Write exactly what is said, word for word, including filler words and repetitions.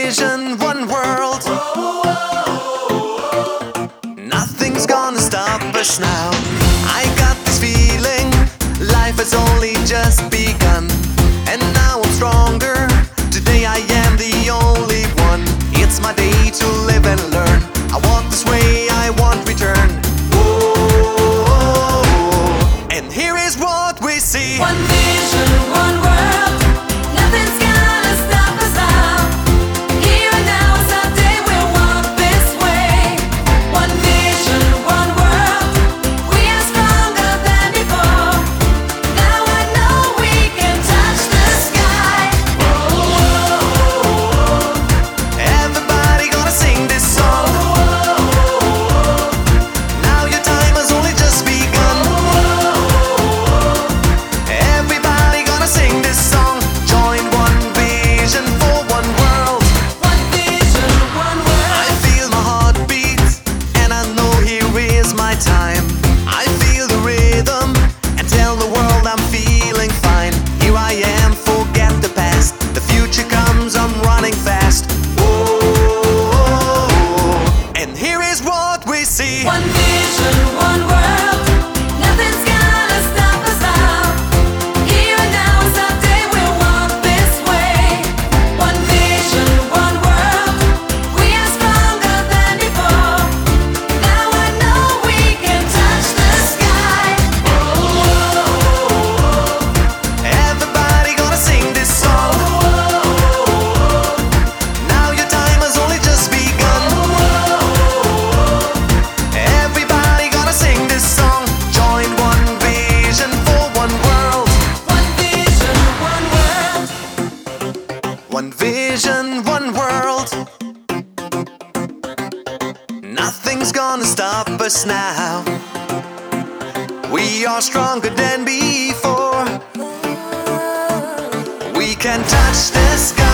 vision, one world. Nothing's gonna stop us now. I got this feeling life has only just begun, and now I'm stronger. Today I am the only one. It's my day to live and learn. I want this way, I want return. Whoa. And here is what we see. One vision, one world. Nothing's gonna stop us now. Here and now is our day, we'll walk this way. One vision, one world. We are stronger than before. Now I know we can touch the sky. Everybody gonna sing this song. Now your time has only just begun. Everybody gonna sing this song. Join one vision for one world. One vision, one I world. feel my heartbeat, and I know here is my time. I feel the rhythm, and tell the world I'm feeling fine. Here I am, forget the past. The future comes, I'm running fast. Whoa. And here is what we see. One vision, one world. Nothing's gonna stop us now. Here and now is our day, we'll walk this way. One vision, one world. We are stronger than before. Now I know we can touch the sky. Everybody gonna sing this song. Now your time has only just begun. Everybody gonna sing this song. Join one vision for one world. One vision, one world. One vision, one world. Nothing's gonna stop us now. We are stronger than before. We can touch the sky.